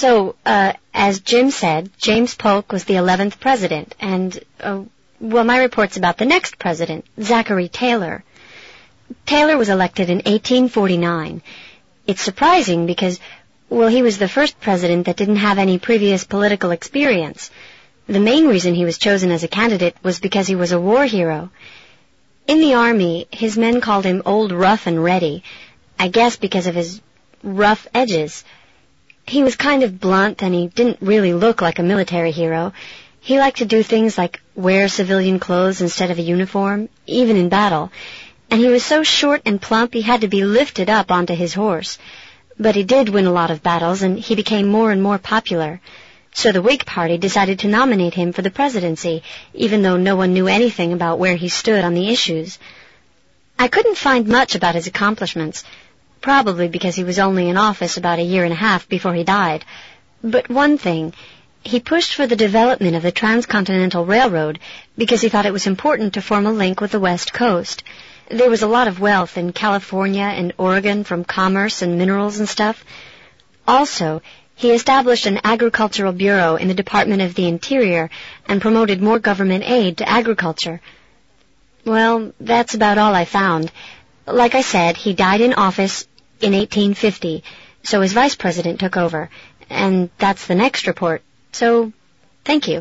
So, as Jim said, James Polk was the 11th president, and, my report's about the next president, Zachary Taylor. Taylor was elected in 1849. It's surprising because, he was the first president that didn't have any previous political experience. The main reason he was chosen as a candidate was because he was a war hero. In the Army, his men called him Old Rough and Ready, I guess because of his rough edges. He was kind of blunt, and he didn't really look like a military hero. He liked to do things like wear civilian clothes instead of a uniform, even in battle. And he was so short and plump he had to be lifted up onto his horse. But he did win a lot of battles, and he became more and more popular. So the Whig Party decided to nominate him for the presidency, even though no one knew anything about where he stood on the issues. I couldn't find much about his accomplishments, probably because he was only in office about a year and a half before he died. But one thing, he pushed for the development of the Transcontinental Railroad because he thought it was important to form a link with the West Coast. There was a lot of wealth in California and Oregon from commerce and minerals and stuff. Also, he established an agricultural bureau in the Department of the Interior and promoted more government aid to agriculture. Well, that's about all I found. Like I said, he died in office in 1850, so his vice president took over, and that's the next report. So, thank you.